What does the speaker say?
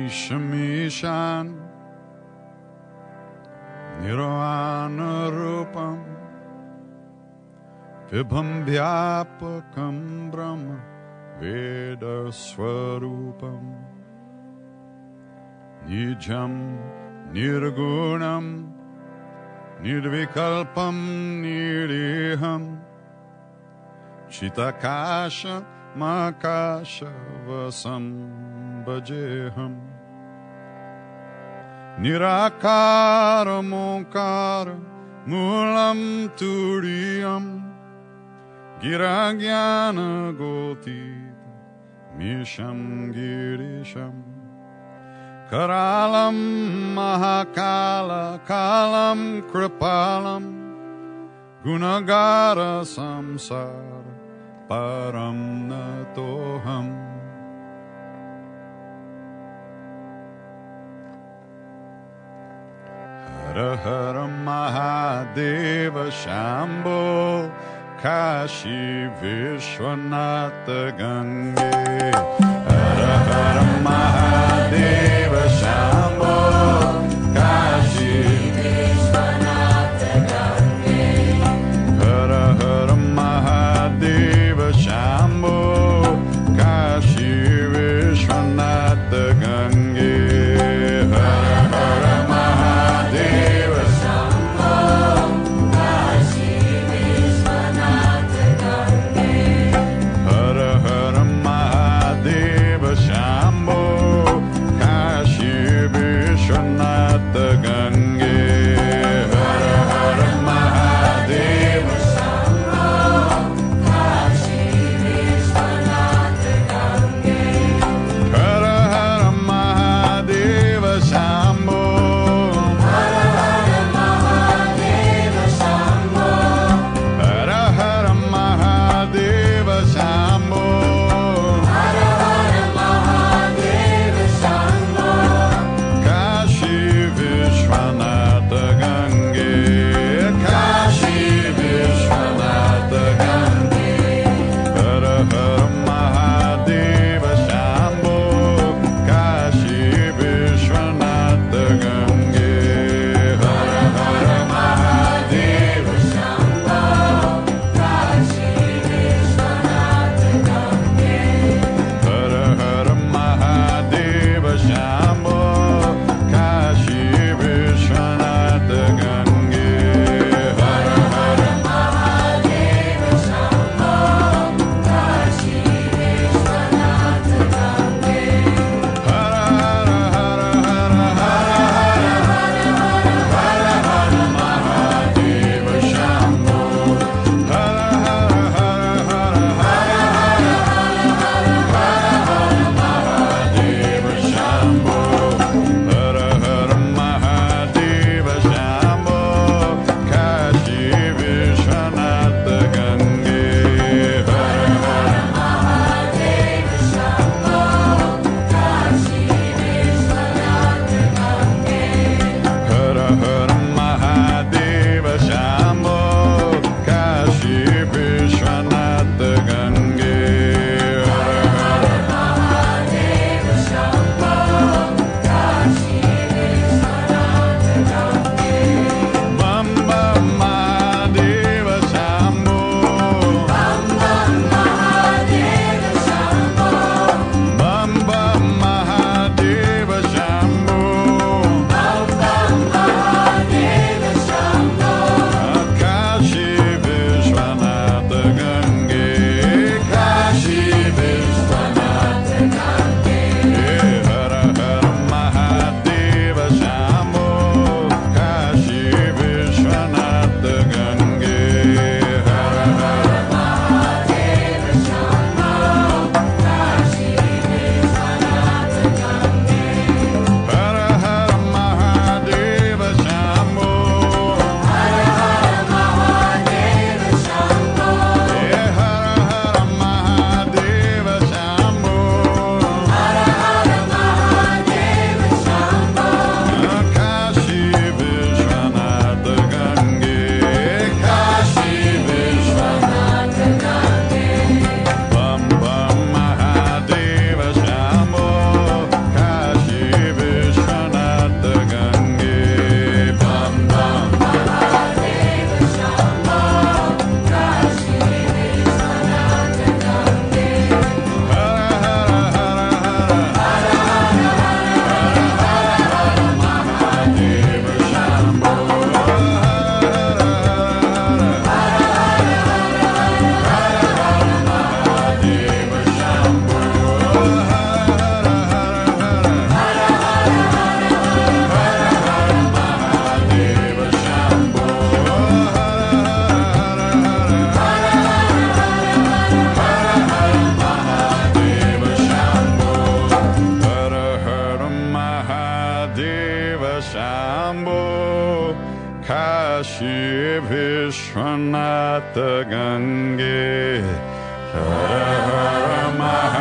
Ishamishan Nirvana Rupam Vibham Vyapakam Brahma Veda Swarupam Nijam Nirgunam Nirvikalpam Niriham Chitakasha Makasha Vasam Bhajeham Nirakara Mokara Mulam Turiyam Giragyana Gotita Misham Girisham Karalam Mahakala Kalam Kripalam Gunagara Samsara Param Natoham Hara Hara Mahadeva Shambho Kashi Vishwanatha Gange Hara Hara Mahadeva Shambho Kashi Vishwanatha Gange Hara Hara Mahadeva Shambho Kashi Vishwanatha Gange Hara Hara Mahadeva Shambho Kashi Vishwanatha Gange Hara Hara Mahadeva Shambho Shambho Kashi Vishwanath Gange Har Har